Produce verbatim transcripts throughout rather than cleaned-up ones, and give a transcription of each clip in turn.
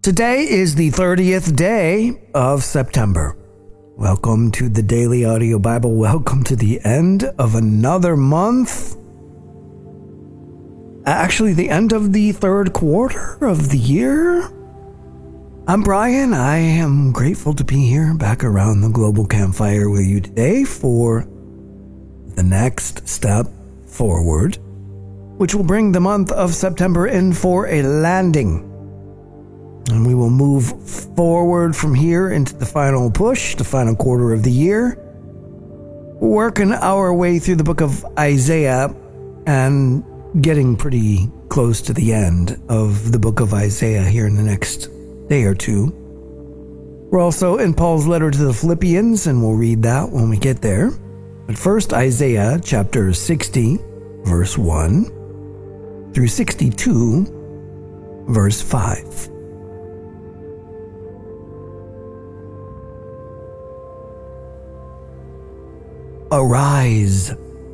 Today is the thirtieth day of September. Welcome to the Daily Audio Bible. Welcome to the end of another month. Actually, the end of the third quarter of the year. I'm Brian. I am grateful to be here back around the global campfire with you today for the next step forward, which will bring the month of September in for a landing. And we will move forward from here into the final push, the final quarter of the year, working our way through the book of Isaiah and getting pretty close to the end of the book of Isaiah here in the next day or two. We're also in Paul's letter to the Philippians, and we'll read that when we get there. But first, Isaiah chapter sixty, verse one through sixty-two, verse five. Arise,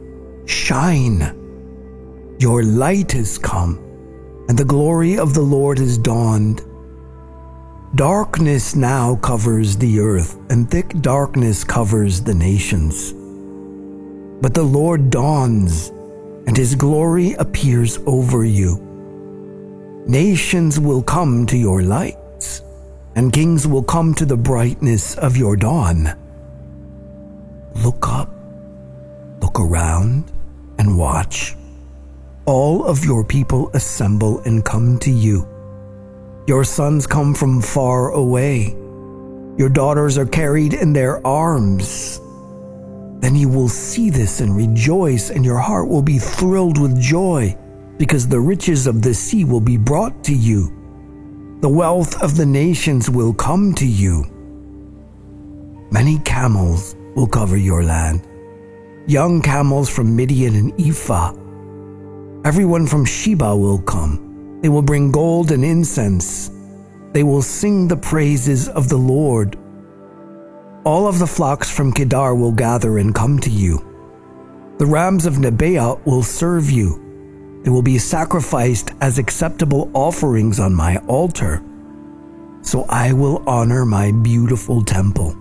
shine, your light has come, and the glory of the Lord has dawned. Darkness now covers the earth, and thick darkness covers the nations. But the Lord dawns, and his glory appears over you. Nations will come to your light, and kings will come to the brightness of your dawn. Look up. Look around and watch. All of your people assemble and come to you. Your sons come from far away. Your daughters are carried in their arms. Then you will see this and rejoice, and your heart will be thrilled with joy, because the riches of the sea will be brought to you. The wealth of the nations will come to you. Many camels will cover your land. Young camels from Midian and Ephah. Everyone from Sheba will come. They will bring gold and incense. They will sing the praises of the Lord. All of the flocks from Kedar will gather and come to you. The rams of Nebaioth will serve you. They will be sacrificed as acceptable offerings on my altar. So I will honor my beautiful temple.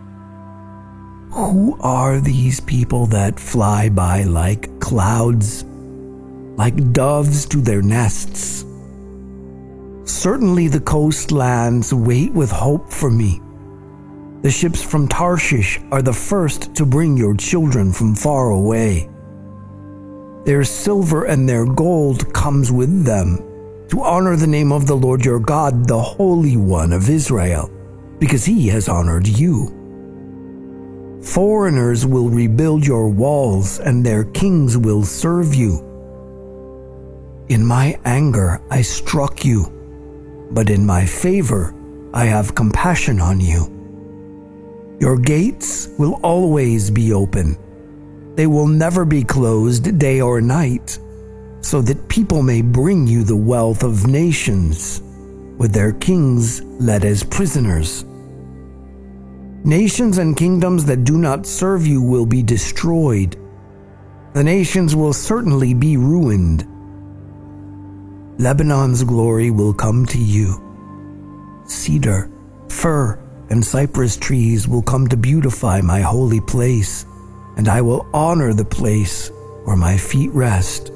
Who are these people that fly by like clouds, like doves to their nests? Certainly the coastlands wait with hope for me. The ships from Tarshish are the first to bring your children from far away. Their silver and their gold comes with them to honor the name of the Lord your God, the Holy One of Israel, because he has honored you. Foreigners will rebuild your walls, and their kings will serve you. In my anger I struck you, but in my favor I have compassion on you. Your gates will always be open. They will never be closed day or night, so that people may bring you the wealth of nations, with their kings led as prisoners. Nations and kingdoms that do not serve you will be destroyed. The nations will certainly be ruined. Lebanon's glory will come to you. Cedar, fir, and cypress trees will come to beautify my holy place, and I will honor the place where my feet rest.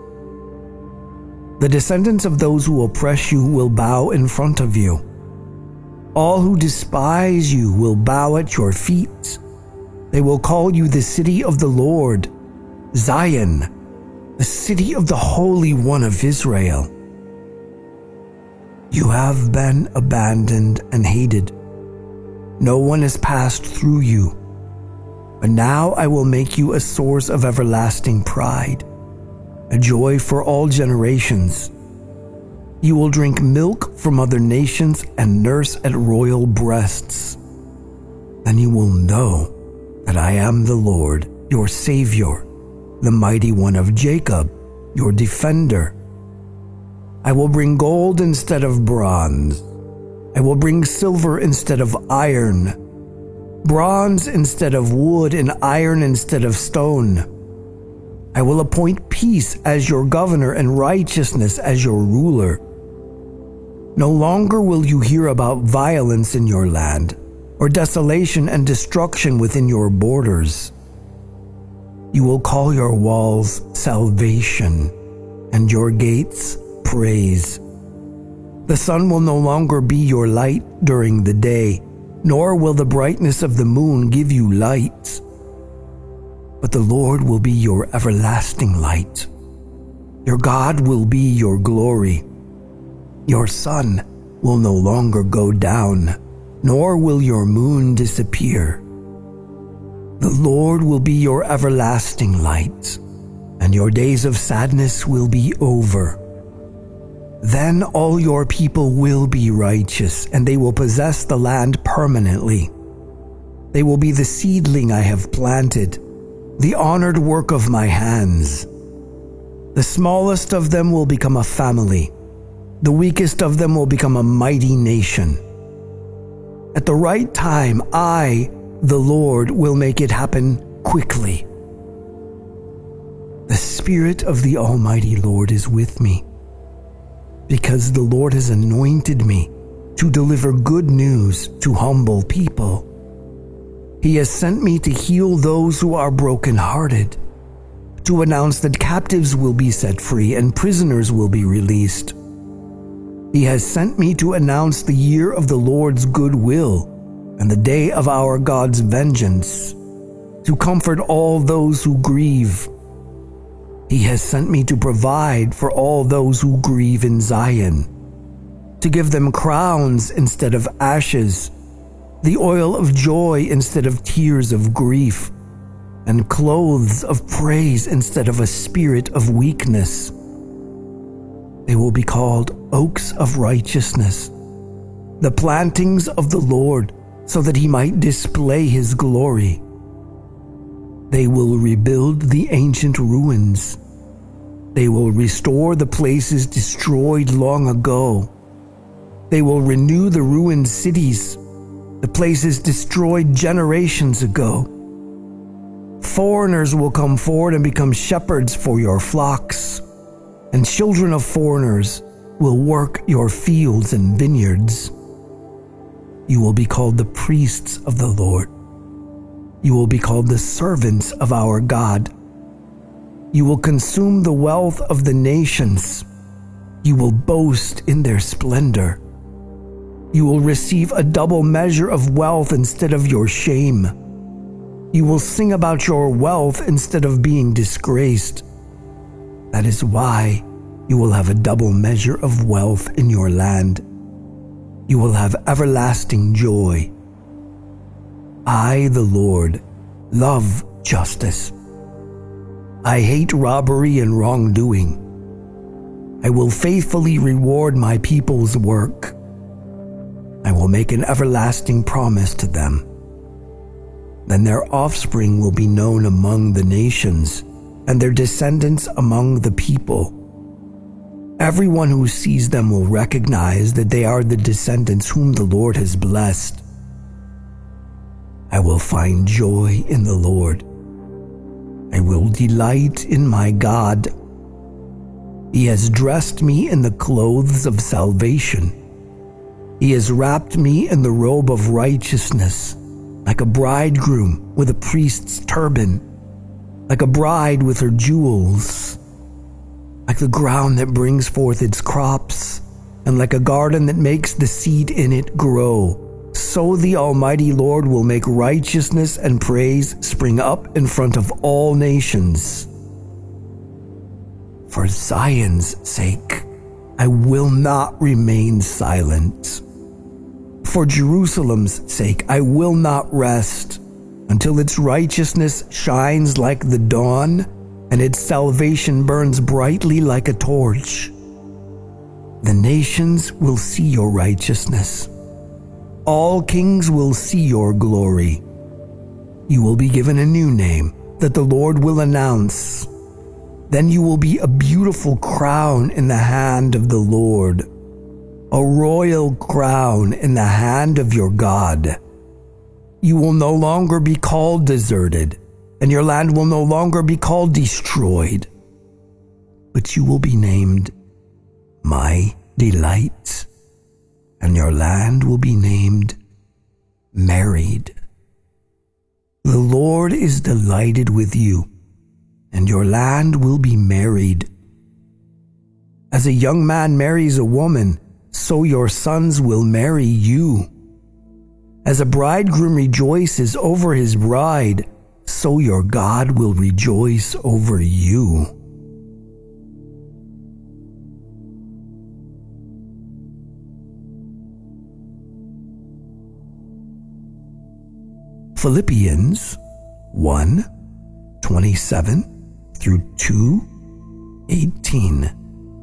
The descendants of those who oppress you will bow in front of you. All who despise you will bow at your feet. They will call you the city of the Lord, Zion, the city of the Holy One of Israel. You have been abandoned and hated. No one has passed through you. But now I will make you a source of everlasting pride, a joy for all generations. You will drink milk from other nations and nurse at royal breasts. Then you will know that I am the Lord, your Savior, the Mighty One of Jacob, your Defender. I will bring gold instead of bronze. I will bring silver instead of iron, bronze instead of wood, and iron instead of stone. I will appoint peace as your governor and righteousness as your ruler. No longer will you hear about violence in your land, or desolation and destruction within your borders. You will call your walls salvation, and your gates praise. The sun will no longer be your light during the day, nor will the brightness of the moon give you light. But the Lord will be your everlasting light. Your God will be your glory. Your sun will no longer go down, nor will your moon disappear. The Lord will be your everlasting light, and your days of sadness will be over. Then all your people will be righteous, and they will possess the land permanently. They will be the seedling I have planted, the honored work of my hands. The smallest of them will become a family. The weakest of them will become a mighty nation. At the right time, I, the Lord, will make it happen quickly. The Spirit of the Almighty Lord is with me, because the Lord has anointed me to deliver good news to humble people. He has sent me to heal those who are brokenhearted, to announce that captives will be set free and prisoners will be released. He has sent me to announce the year of the Lord's goodwill and the day of our God's vengeance, to comfort all those who grieve. He has sent me to provide for all those who grieve in Zion, to give them crowns instead of ashes, the oil of joy instead of tears of grief, and clothes of praise instead of a spirit of weakness. They will be called oaks of righteousness, the plantings of the Lord, so that he might display his glory. They will rebuild the ancient ruins. They will restore the places destroyed long ago. They will renew the ruined cities, the places destroyed generations ago. Foreigners will come forward and become shepherds for your flocks, and children of foreigners will work your fields and vineyards. You will be called the priests of the Lord. You will be called the servants of our God. You will consume the wealth of the nations. You will boast in their splendor. You will receive a double measure of wealth instead of your shame. You will sing about your wealth instead of being disgraced. That is why you will have a double measure of wealth in your land. You will have everlasting joy. I, the Lord, love justice. I hate robbery and wrongdoing. I will faithfully reward my people's work. I will make an everlasting promise to them. Then their offspring will be known among the nations, and their descendants among the people. Everyone who sees them will recognize that they are the descendants whom the Lord has blessed. I will find joy in the Lord. I will delight in my God. He has dressed me in the clothes of salvation. He has wrapped me in the robe of righteousness, like a bridegroom with a priest's turban, like a bride with her jewels, like the ground that brings forth its crops, and like a garden that makes the seed in it grow. So the Almighty Lord will make righteousness and praise spring up in front of all nations. For Zion's sake, I will not remain silent. For Jerusalem's sake, I will not rest until its righteousness shines like the dawn and its salvation burns brightly like a torch. The nations will see your righteousness. All kings will see your glory. You will be given a new name that the Lord will announce. Then you will be a beautiful crown in the hand of the Lord, a royal crown in the hand of your God. You will no longer be called deserted, and your land will no longer be called destroyed, but you will be named My Delight. and your land will be named married. The Lord is delighted with you, and your land will be married. As a young man marries a woman, so your sons will marry you. As a bridegroom rejoices over his bride, so your God will rejoice over you. Philippians one, twenty-seven through two, eighteen.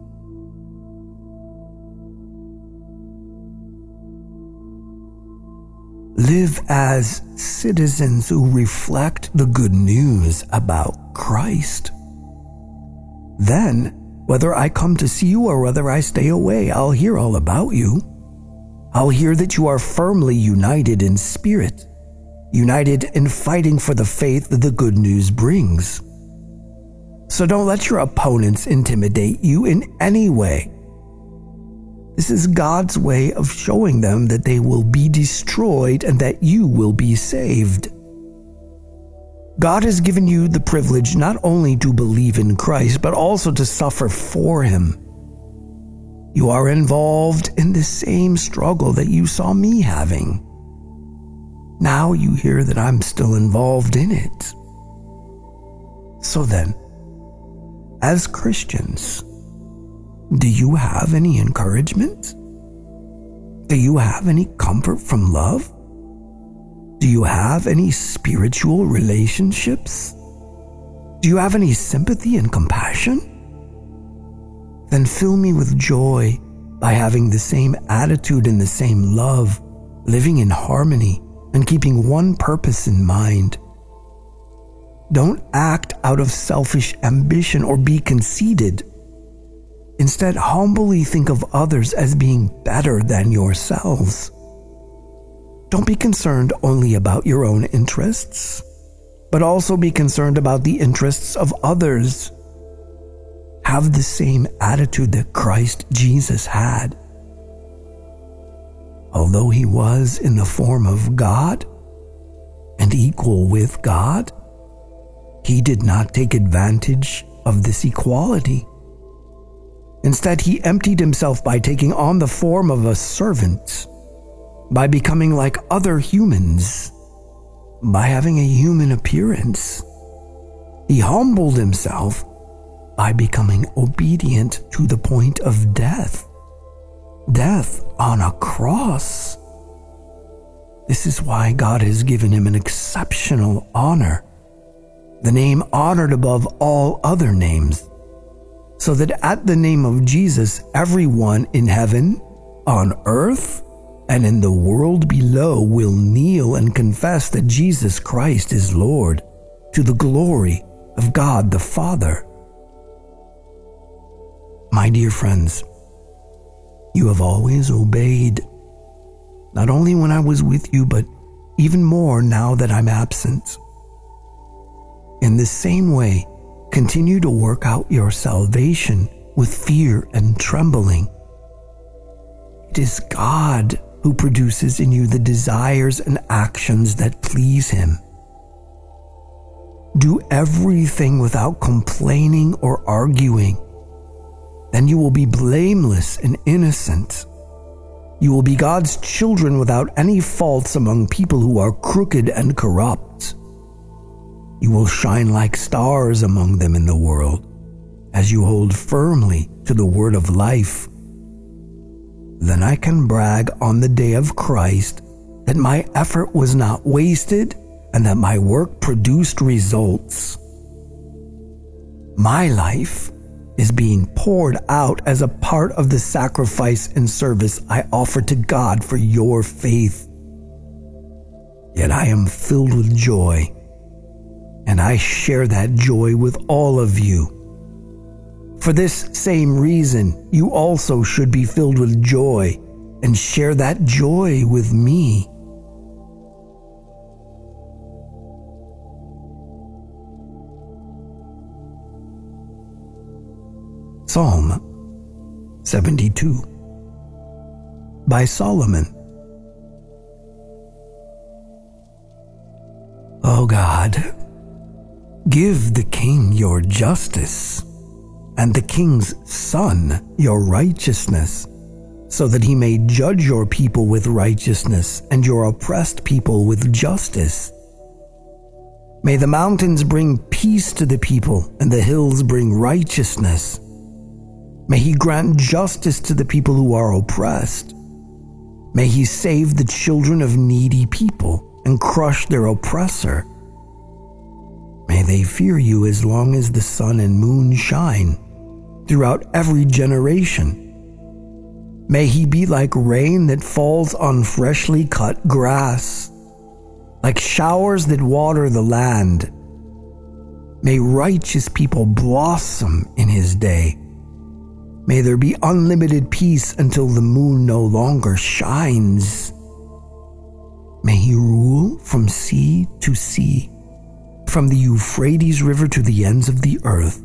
Live as citizens who reflect the good news about Christ. Then, whether I come to see you or whether I stay away, I'll hear all about you. I'll hear that you are firmly united in spirit, united in fighting for the faith that the good news brings. So don't let your opponents intimidate you in any way. This is God's way of showing them that they will be destroyed and that you will be saved. God has given you the privilege not only to believe in Christ, but also to suffer for him. You are involved in the same struggle that you saw me having. Now you hear that I'm still involved in it. So then, as Christians, do you have any encouragement? Do you have any comfort from love? Do you have any spiritual relationships? Do you have any sympathy and compassion? Then fill me with joy by having the same attitude and the same love, living in harmony and keeping one purpose in mind. Don't act out of selfish ambition or be conceited. Instead, humbly think of others as being better than yourselves. Don't be concerned only about your own interests, but also be concerned about the interests of others. Have the same attitude that Christ Jesus had. Although he was in the form of God and equal with God, he did not take advantage of this equality. Instead, he emptied himself by taking on the form of a servant, by becoming like other humans, by having a human appearance. He humbled himself by becoming obedient to the point of death, death on a cross. This is why God has given him an exceptional honor, the name honored above all other names, so that at the name of Jesus, everyone in heaven, on earth, and in the world below will kneel and confess that Jesus Christ is Lord, to the glory of God the Father. My dear friends, you have always obeyed, not only when I was with you, but even more now that I'm absent. In the same way, continue to work out your salvation with fear and trembling. It is God who produces in you the desires and actions that please him. Do everything without complaining or arguing. Then you will be blameless and innocent. You will be God's children without any faults among people who are crooked and corrupt. You will shine like stars among them in the world, as you hold firmly to the word of life. Then I can brag on the day of Christ that my effort was not wasted and that my work produced results. My life is being poured out as a part of the sacrifice and service I offer to God for your faith. Yet I am filled with joy, and I share that joy with all of you. For this same reason, you also should be filled with joy and share that joy with me. Psalm seventy-two. by Solomon. O God, give the king your justice, and the king's son your righteousness, so that he may judge your people with righteousness and your oppressed people with justice. May the mountains bring peace to the people, and the hills bring righteousness. May he grant justice to the people who are oppressed. May he save the children of needy people and crush their oppressor. May they fear you as long as the sun and moon shine, throughout every generation. May he be like rain that falls on freshly cut grass, like showers that water the land. May righteous people blossom in his day. May there be unlimited peace until the moon no longer shines. May he rule from sea to sea, from the Euphrates River to the ends of the earth.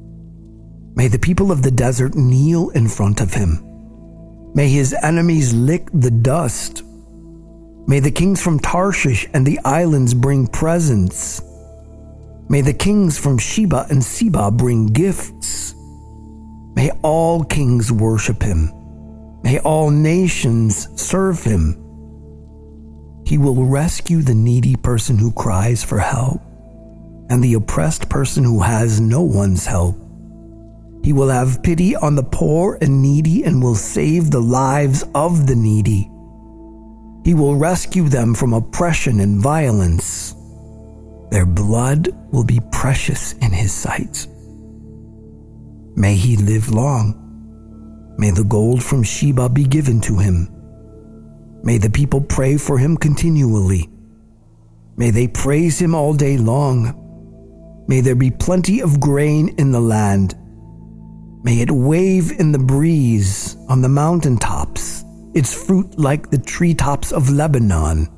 May the people of the desert kneel in front of him. May his enemies lick the dust. May the kings from Tarshish and the islands bring presents. May the kings from Sheba and Seba bring gifts. May all kings worship him. May all nations serve him. He will rescue the needy person who cries for help, and the oppressed person who has no one's help. He will have pity on the poor and needy and will save the lives of the needy. He will rescue them from oppression and violence. Their blood will be precious in his sight. May he live long. May the gold from Sheba be given to him. May the people pray for him continually. May they praise him all day long. May there be plenty of grain in the land. May it wave in the breeze on the mountaintops, its fruit like the treetops of Lebanon.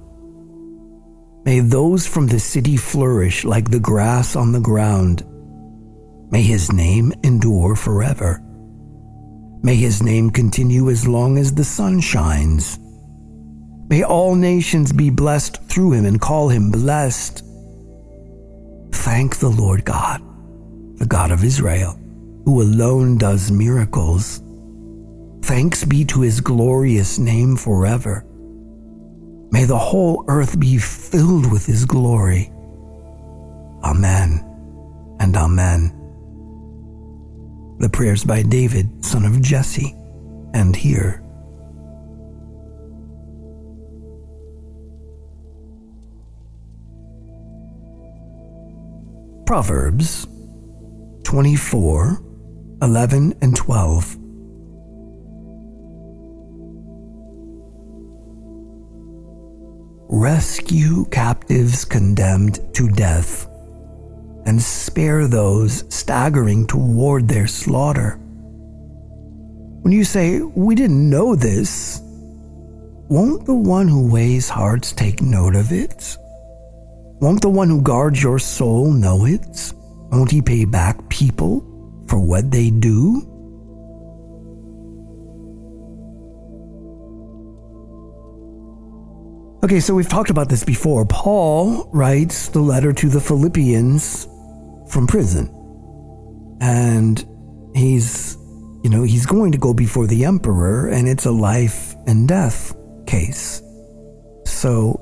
May those from the city flourish like the grass on the ground. May his name endure forever. May his name continue as long as the sun shines. May all nations be blessed through him and call him blessed. Thank the Lord God, the God of Israel, who alone does miracles. Thanks be to his glorious name forever. May the whole earth be filled with his glory. Amen and amen. The prayers by David, son of Jesse, end here. Proverbs twenty-four, eleven and twelve. Rescue captives condemned to death, and spare those staggering toward their slaughter. When you say, "We didn't know this," won't the one who weighs hearts take note of it? Won't the one who guards your soul know it? Won't he pay back people for what they do? Okay, so we've talked about this before. Paul writes the letter to the Philippians from prison. And he's, you know, he's going to go before the emperor, and it's a life and death case. So,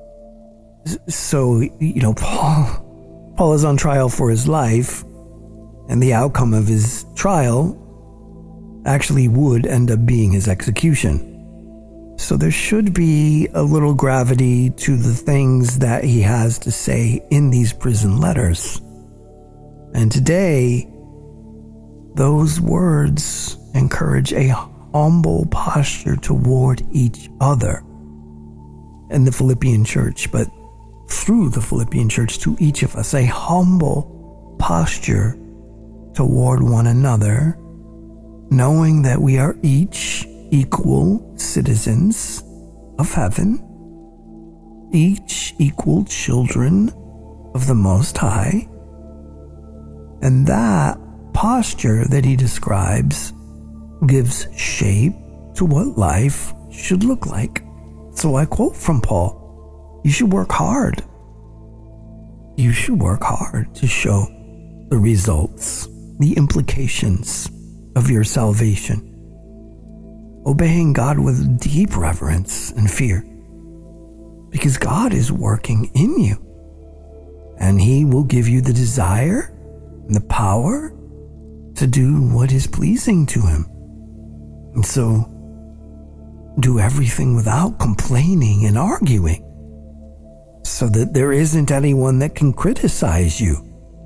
so, you know, Paul, Paul is on trial for his life, and the outcome of his trial actually would end up being his execution. So there should be a little gravity to the things that he has to say in these prison letters. And today, those words encourage a humble posture toward each other in the Philippian church, but through the Philippian church to each of us, a humble posture toward one another, knowing that we are each equal citizens of heaven, each equal children of the Most High. And that posture that he describes gives shape to what life should look like. So I quote from Paul, you should work hard. You should work hard to show the results, the implications of your salvation. Obeying God with deep reverence and fear. Because God is working in you. And He will give you the desire and the power to do what is pleasing to Him. And so, do everything without complaining and arguing, so that there isn't anyone that can criticize you.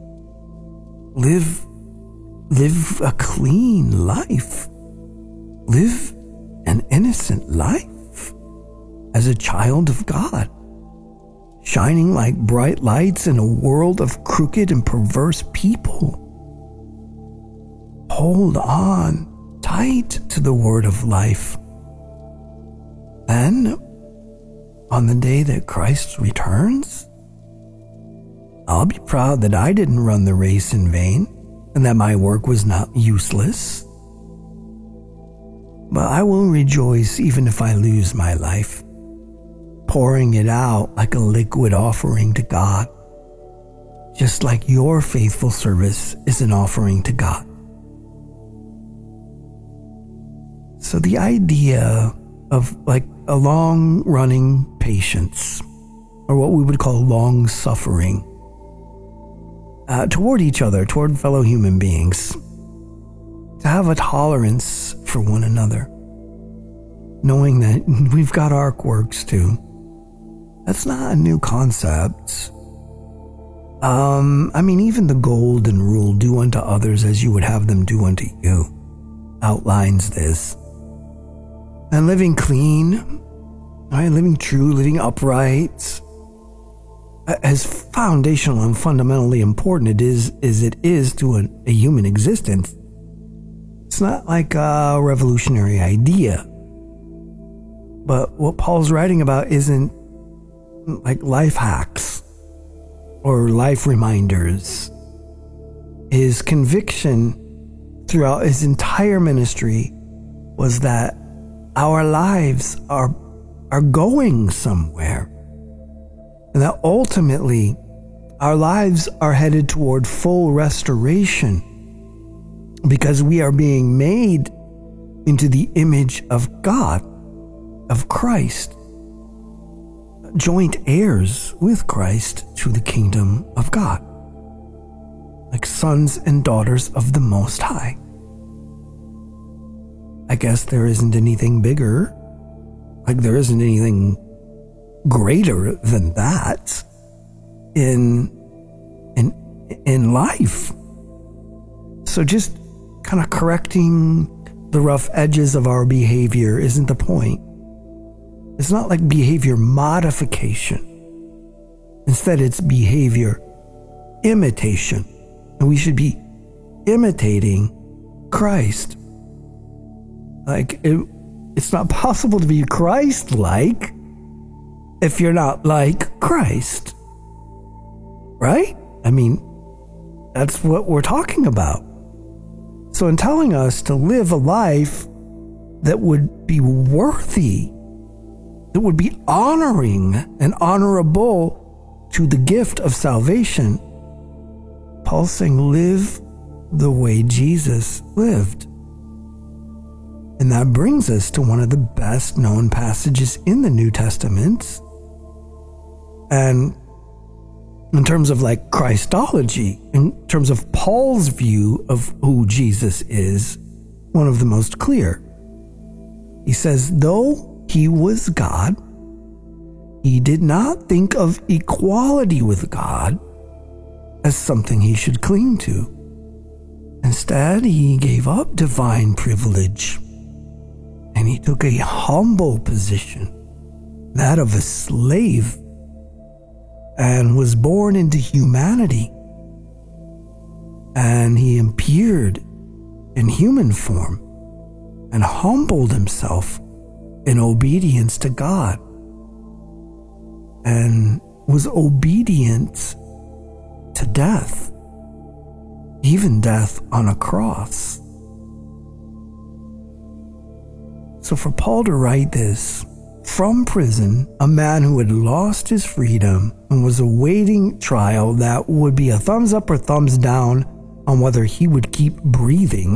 Live, live a clean life. Live an innocent life as a child of God, shining like bright lights in a world of crooked and perverse people. Hold on tight to the word of life. Then, on the day that Christ returns, I'll be proud that I didn't run the race in vain and that my work was not useless. But I will rejoice even if I lose my life, pouring it out like a liquid offering to God, just like your faithful service is an offering to God. So the idea of like a long-running patience, or what we would call long-suffering, uh, toward each other, toward fellow human beings, to have a tolerance for one another, knowing that we've got our quirks too. That's not a new concept. Um, I mean, even the golden rule, do unto others as you would have them do unto you, outlines this. And living clean, right? Living true, living upright, as foundational and fundamentally important it is as it is to a, a human existence. It's not like a revolutionary idea. But what Paul's writing about isn't like life hacks or life reminders. His conviction throughout his entire ministry was that our lives are are going somewhere. And that ultimately our lives are headed toward full restoration because we are being made into the image of God, of Christ, joint heirs with Christ to the kingdom of God, like sons and daughters of the Most High. I guess there isn't anything bigger, like there isn't anything greater than that in in in life. So just kind of correcting the rough edges of our behavior isn't the point. It's not like behavior modification. Instead, it's behavior imitation. And we should be imitating Christ. Like, it, it's not possible to be Christ-like if you're not like Christ. Right? I mean, that's what we're talking about. So in telling us to live a life that would be worthy, that would be honoring and honorable to the gift of salvation, Paul's saying, live the way Jesus lived. And that brings us to one of the best known passages in the New Testament. And in terms of like Christology, in terms of Paul's view of who Jesus is, one of the most clear. He says, though he was God, he did not think of equality with God as something he should cling to. Instead, he gave up divine privilege. And he took a humble position, that of a slave, and was born into humanity. And he appeared in human form and humbled himself in obedience to God and was obedient to death, even death on a cross. So So for Paul to write this from prison, a man who had lost his freedom and was awaiting trial that would be a thumbs up or thumbs down on whether he would keep breathing,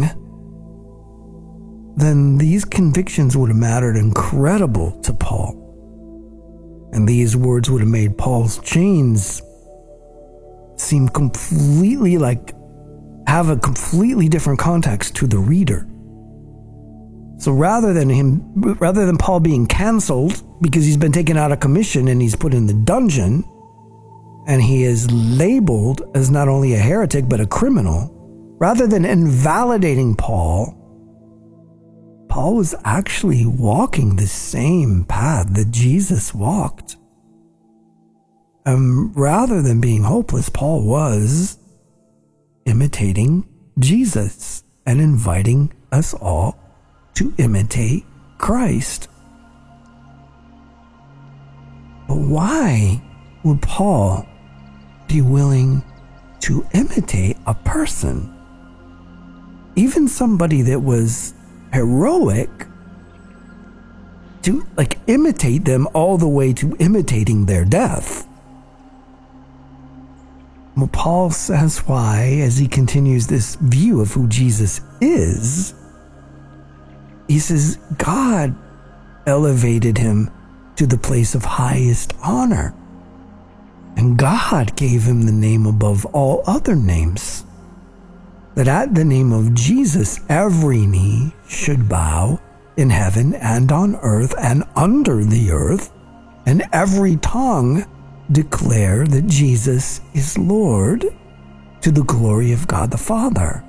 then these convictions would have mattered incredible to Paul. And these words would have made Paul's chains seem completely like, have a completely different context to the reader. So rather than him, rather than Paul being canceled because he's been taken out of commission and he's put in the dungeon, and he is labeled as not only a heretic but a criminal, rather than invalidating Paul, Paul was actually walking the same path that Jesus walked. Um, rather than being hopeless, Paul was imitating Jesus and inviting us all to imitate Christ. But why would Paul be willing to imitate a person, even somebody that was heroic, to like imitate them all the way to imitating their death? Well, Paul says why, as he continues this view of who Jesus is. He says God elevated him to the place of highest honor, and God gave him the name above all other names, that at the name of Jesus every knee should bow in heaven and on earth and under the earth, and every tongue declare that Jesus is Lord, to the glory of God the Father.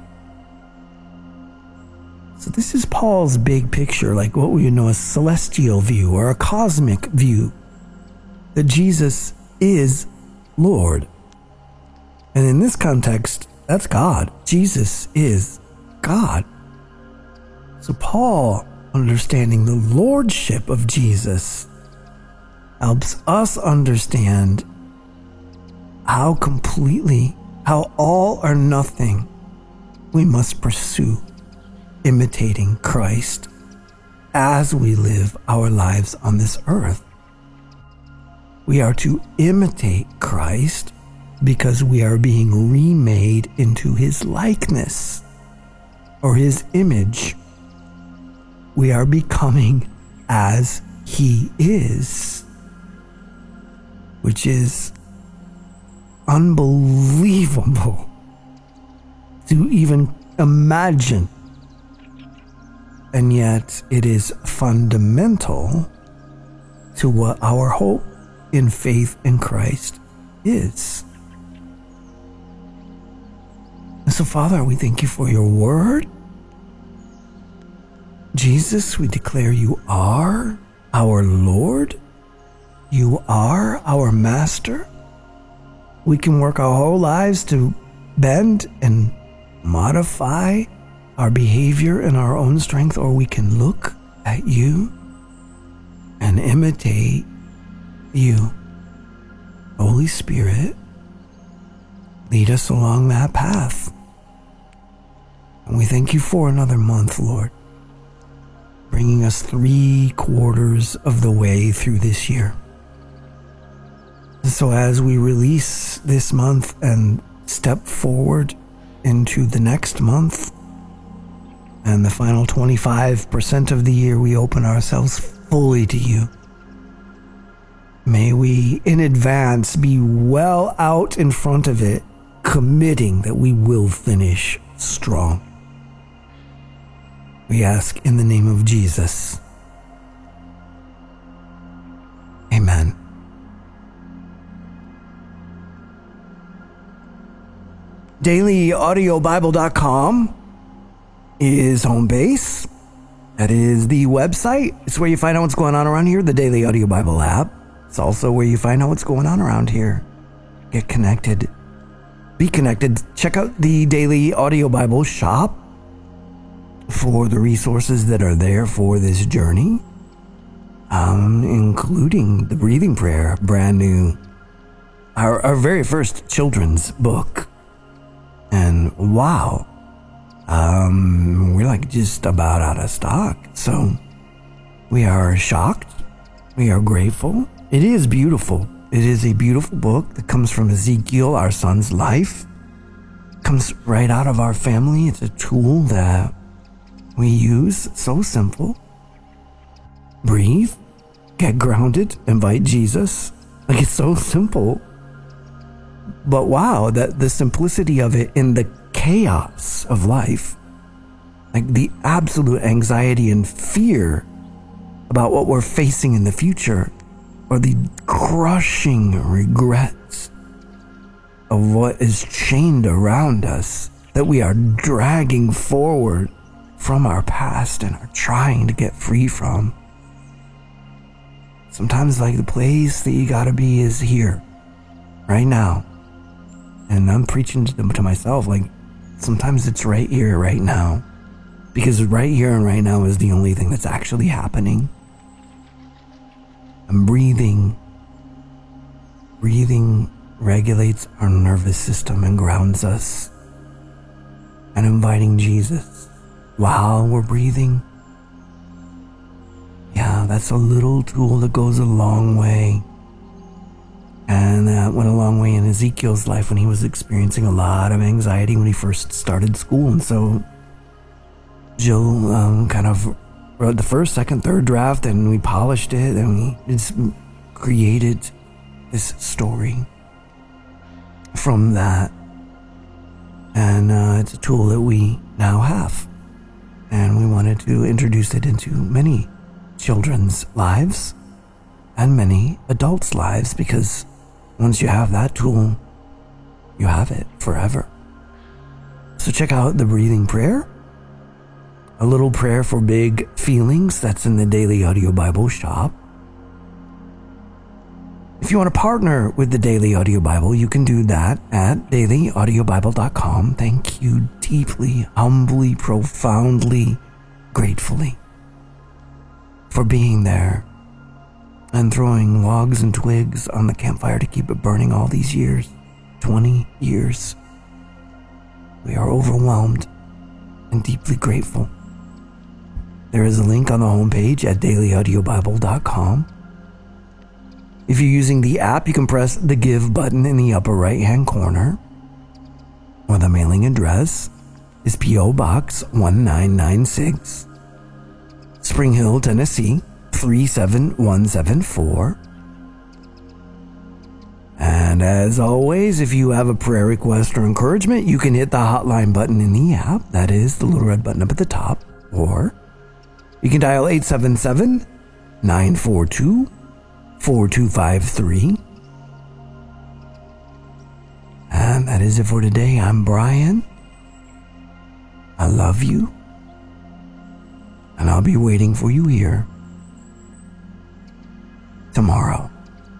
So this is Paul's big picture, like what we know as celestial view or a cosmic view, that Jesus is Lord. And in this context, that's God. Jesus is God. So Paul, understanding the lordship of Jesus, helps us understand how completely, how all or nothing we must pursue imitating Christ as we live our lives on this earth. We are to imitate Christ because we are being remade into his likeness or his image. We are becoming as he is, which is unbelievable to even imagine. And yet it is fundamental to what our hope in faith in Christ is. And so, Father, we thank you for your word. Jesus, we declare you are our Lord. You are our master. We can work our whole lives to bend and modify our behavior in our own strength, or we can look at you and imitate you. Holy Spirit, lead us along that path. And we thank you for another month, Lord, bringing us three quarters of the way through this year. And so as we release this month and step forward into the next month, and the final twenty-five percent of the year, we open ourselves fully to you. May we, in advance, be well out in front of it, committing that we will finish strong. We ask in the name of Jesus. Amen. daily audio bible dot com is home base. That is the website. It's where you find out what's going on around here, the Daily Audio Bible app. It's also where you find out what's going on around here. Get connected. Be connected. Check out the Daily Audio Bible shop for the resources that are there for this journey, um, including the Breathing Prayer, brand new, our, our very first children's book. And wow, um, we're like just about out of stock. So We are shocked. We are grateful. It is beautiful. It is a beautiful book that comes from Ezekiel, our son's life. It comes right out of our family. It's a tool that we use. So simple. Breathe. Get grounded. Invite Jesus. Like, it's so simple. But wow, that the simplicity of it in the chaos of life, like the absolute anxiety and fear about what we're facing in the future, or the crushing regrets of what is chained around us that we are dragging forward from our past and are trying to get free from. Sometimes, like, the place that you gotta be is here, right now. And I'm preaching to, to myself, like, sometimes it's right here, right now. Because right here and right now is the only thing that's actually happening. And breathing, breathing regulates our nervous system and grounds us. And inviting Jesus while we're breathing, yeah, that's a little tool that goes a long way. And that went a long way in Ezekiel's life when he was experiencing a lot of anxiety when he first started school. And so Jill um, kind of wrote the first, second, third draft, and we polished it, and we just created this story from that. And uh, it's a tool that we now have. And we wanted to introduce it into many children's lives and many adults' lives, because once you have that tool, you have it forever. So check out the breathing prayer. A little prayer for big feelings, that's in the Daily Audio Bible shop. If you want to partner with the Daily Audio Bible, you can do that at daily audio bible dot com. Thank you deeply, humbly, profoundly, gratefully for being there and throwing logs and twigs on the campfire to keep it burning all these years. twenty years. We are overwhelmed and deeply grateful. There is a link on the homepage at daily audio bible dot com. If you're using the app, you can press the Give button in the upper right-hand corner. Or the mailing address is P O Box one nine nine six, Spring Hill, Tennessee three seven one seven four. And as always, if you have a prayer request or encouragement, you can hit the hotline button in the app. That is the little red button up at the top. Or you can dial eight seven seven, nine four two, four two five three. And that is it for today. I'm Brian. I love you. And I'll be waiting for you here tomorrow.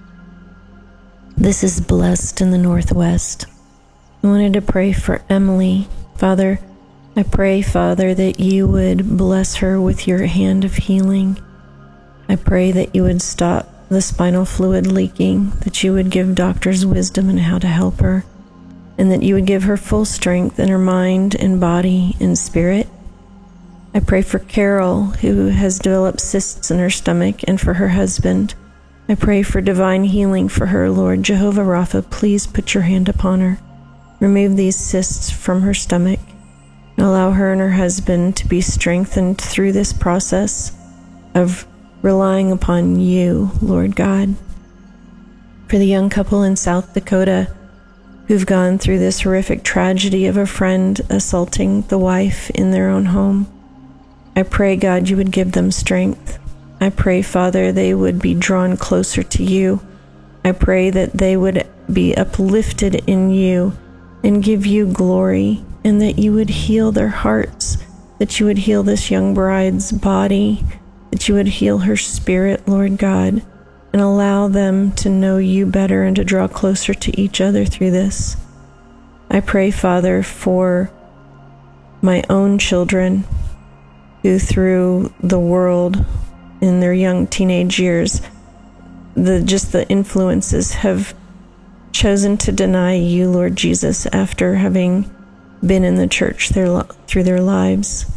This is Blessed in the Northwest. I wanted to pray for Emily. Father, I pray, Father, that you would bless her with your hand of healing. I pray that you would stop the spinal fluid leaking, that you would give doctors wisdom in how to help her, and that you would give her full strength in her mind and body and spirit. I pray for Carol, who has developed cysts in her stomach, and for her husband. I pray for divine healing for her, Lord. Jehovah Rapha, please put your hand upon her. Remove these cysts from her stomach. Allow her and her husband to be strengthened through this process of relying upon you, Lord God. For the young couple in South Dakota who've gone through this horrific tragedy of a friend assaulting the wife in their own home, I pray, God, you would give them strength. I pray, Father, they would be drawn closer to you. I pray that they would be uplifted in you and give you glory, and that you would heal their hearts, that you would heal this young bride's body, that you would heal her spirit, Lord God, and allow them to know you better and to draw closer to each other through this. I pray, Father, for my own children who through the world in their young teenage years, the just the influences have chosen to deny you, Lord Jesus, after having been in the church their, through their lives.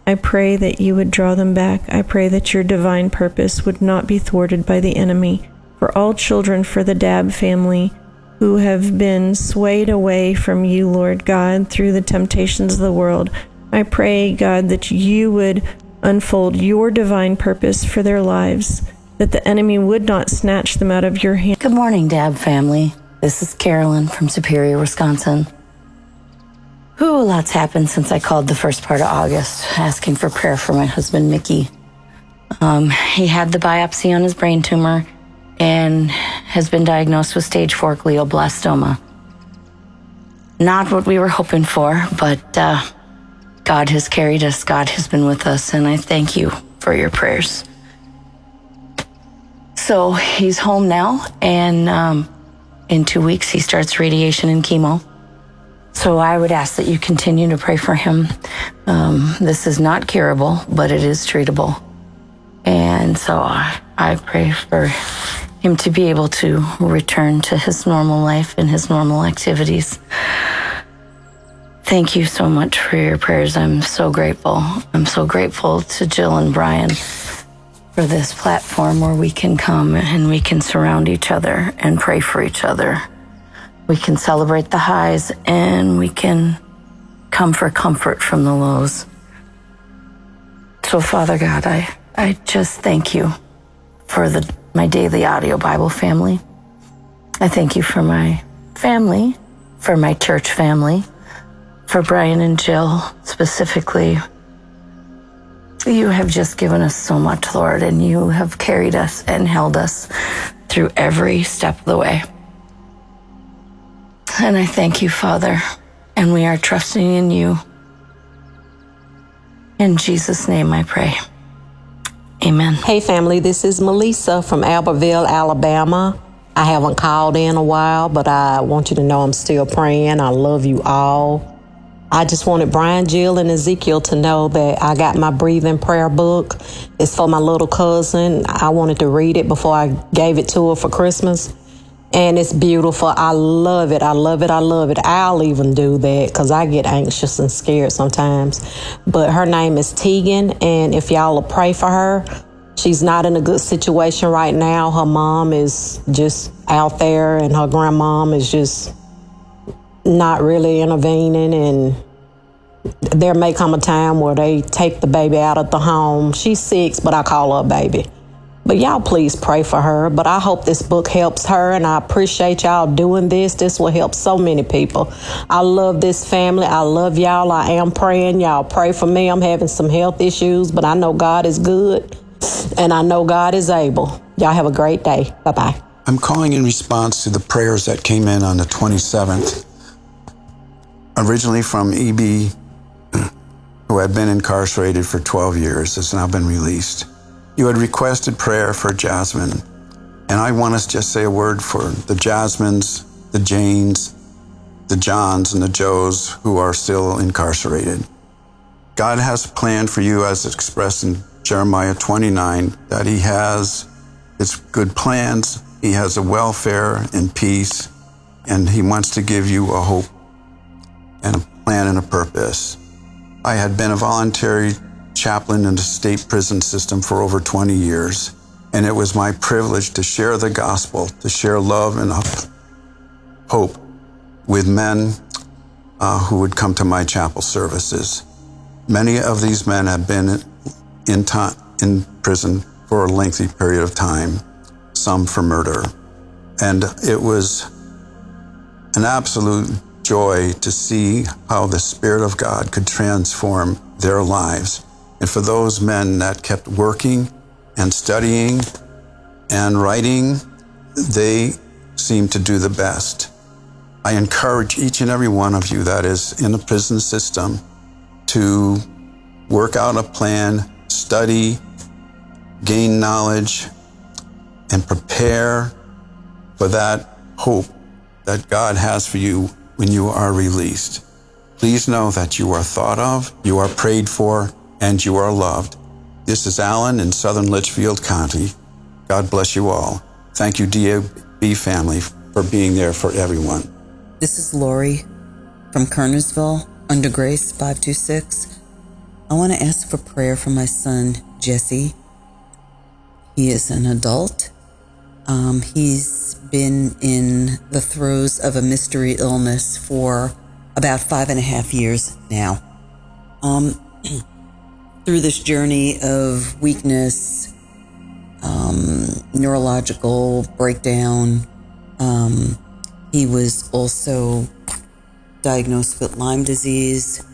I pray that you would draw them back. I pray that your divine purpose would not be thwarted by the enemy. For all children, for the Dabb family who have been swayed away from you, Lord God, through the temptations of the world, I pray, God, that you would unfold your divine purpose for their lives, that the enemy would not snatch them out of your hand. Good morning, Dabb family. This is Carolyn from Superior, Wisconsin. Ooh, a lot's happened since I called the first part of August, asking for prayer for my husband, Mickey. Um, he had the biopsy on his brain tumor and has been diagnosed with stage four glioblastoma. Not what we were hoping for, but uh, God has carried us. God has been with us, and I thank you for your prayers. So he's home now, and um, in two weeks he starts radiation and chemo. So I would ask that you continue to pray for him. Um, this is not curable, but it is treatable. And so I, I pray for him to be able to return to his normal life and his normal activities. Thank you so much for your prayers. I'm so grateful. I'm so grateful to Jill and Brian for this platform where we can come and we can surround each other and pray for each other. We can celebrate the highs and we can come for comfort from the lows. So, Father God, I, I just thank you for the my daily audio Bible family. I thank you for my family, for my church family, for Brian and Jill specifically. You have just given us so much, Lord, and you have carried us and held us through every step of the way. And I thank you, Father, and we are trusting in you. In Jesus' name I pray. Amen. Hey family, this is Melissa from Albertville, Alabama. I haven't called in a while, but I want you to know I'm still praying. I love you all. I just wanted Brian, Jill, and Ezekiel to know that I got my breathing prayer book. It's for my little cousin. I wanted to read it before I gave it to her for Christmas. And it's beautiful. I love it. I love it. I love it. I'll even do that because I get anxious and scared sometimes. But her name is Tegan. And if y'all will pray for her, she's not in a good situation right now. Her mom is just out there and her grandmom is just not really intervening. And there may come a time where they take the baby out of the home. She's six, but I call her a baby. But y'all please pray for her. But I hope this book helps her, and I appreciate y'all doing this. This will help so many people. I love this family. I love y'all. I am praying. Y'all pray for me. I'm having some health issues, but I know God is good, and I know God is able. Y'all have a great day. Bye-bye. I'm calling in response to the prayers that came in on the twenty-seventh, originally from E B, who had been incarcerated for twelve years, has now been released. You had requested prayer for Jasmine, and I want to just say a word for the Jasmines, the Janes, the Johns, and the Joes who are still incarcerated. God has a plan for you as expressed in Jeremiah twenty-nine, that he has his good plans, he has a welfare and peace, and he wants to give you a hope and a plan and a purpose. I had been a voluntary chaplain in the state prison system for over twenty years, and it was my privilege to share the gospel, to share love and hope with men uh, who would come to my chapel services. Many of these men have been in, time, in prison for a lengthy period of time, some for murder. And it was an absolute joy to see how the Spirit of God could transform their lives. And for those men that kept working and studying and writing, they seemed to do the best. I encourage each and every one of you that is in the prison system to work out a plan, study, gain knowledge, and prepare for that hope that God has for you when you are released. Please know that you are thought of, you are prayed for, and you are loved. This is Alan in Southern Litchfield County. God bless you all. Thank you, D A B family, for being there for everyone. This is Lori from Kernersville, under Grace five two six. I want to ask for prayer for my son, Jesse. He is an adult. Um, he's been in the throes of a mystery illness for about five and a half years now. Um, through this journey of weakness, um, neurological breakdown, um, he was also diagnosed with Lyme disease,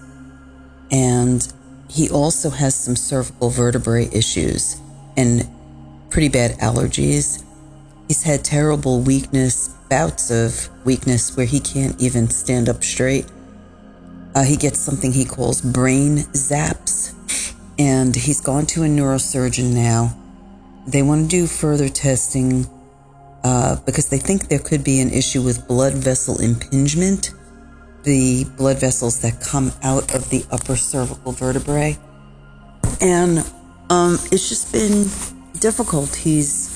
and he also has some cervical vertebrae issues and pretty bad allergies. He's had terrible weakness, bouts of weakness where he can't even stand up straight. Uh, he gets something he calls brain zaps, and he's gone to a neurosurgeon now. They want to do further testing uh, because they think there could be an issue with blood vessel impingement, the blood vessels that come out of the upper cervical vertebrae. And um, it's just been difficult. He's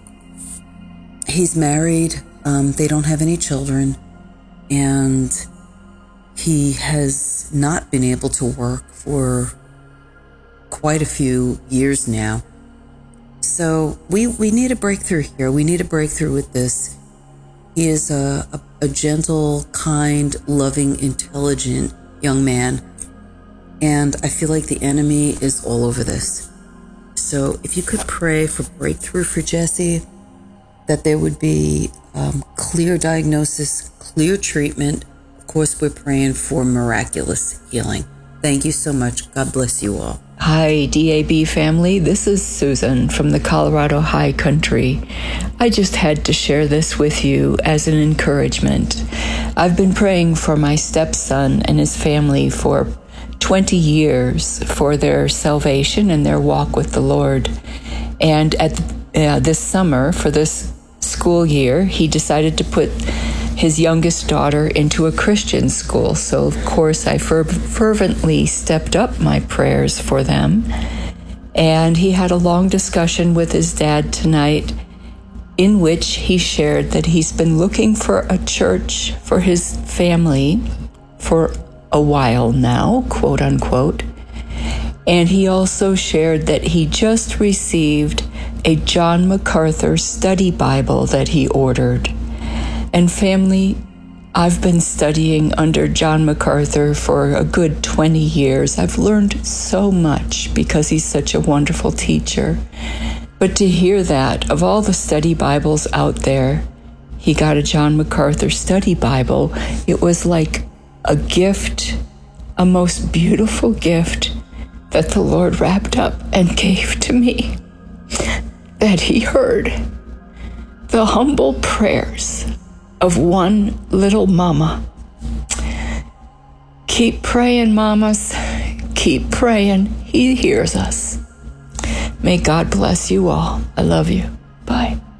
he's married. Um, they don't have any children, and he has not been able to work for quite a few years now. So we we need a breakthrough here. We need a breakthrough with this. He is a, a, a gentle, kind, loving, intelligent young man, and I feel like the enemy is all over this. So if you could pray for breakthrough for Jesse, that there would be um, clear diagnosis, clear treatment. Of course, we're praying for miraculous healing. Thank you so much. God bless you all. Hi, D A B family. This is Susan from the Colorado High Country. I just had to share this with you as an encouragement. I've been praying for my stepson and his family for twenty years for their salvation and their walk with the Lord. And at the, uh, this summer, for this school year, he decided to put his youngest daughter into a Christian school. So, of course, I fer- fervently stepped up my prayers for them. And he had a long discussion with his dad tonight in which he shared that he's been looking for a church for his family for a while now, quote unquote. And he also shared that he just received a John MacArthur study Bible that he ordered. And family, I've been studying under John MacArthur for a good twenty years. I've learned so much because he's such a wonderful teacher. But to hear that, of all the study Bibles out there, he got a John MacArthur study Bible. It was like a gift, a most beautiful gift that the Lord wrapped up and gave to me, that he heard the humble prayers of one little mama. Keep praying, mamas. Keep praying. He hears us. May God bless you all. I love you. Bye.